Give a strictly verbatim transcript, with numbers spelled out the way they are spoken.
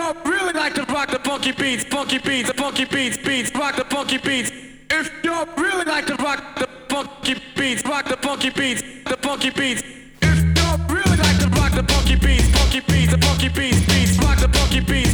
y'all really like to rock the funky beats, funky beats, the funky beats, beats, rock the funky beats. If y'all really like to rock the funky beats, rock the funky beats, the funky beats. If y'all really like to rock the funky beats, funky beats, the funky beats, beats, rock the funky beats.